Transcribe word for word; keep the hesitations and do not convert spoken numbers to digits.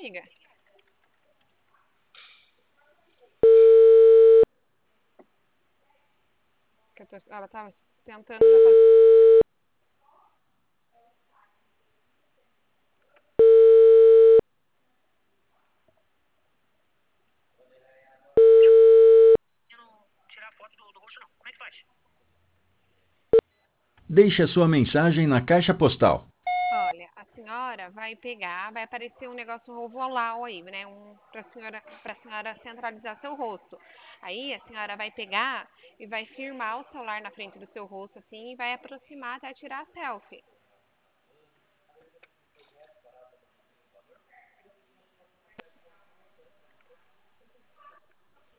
amiga? Que eu tô, ela tava tentando já fazer. Deixe a sua mensagem na caixa postal. Olha, a senhora vai pegar, vai aparecer um negócio ovolau aí, né? Um para senhora, para senhora centralizar seu rosto. Aí a senhora vai pegar e vai firmar o celular na frente do seu rosto assim e vai aproximar até tirar a selfie.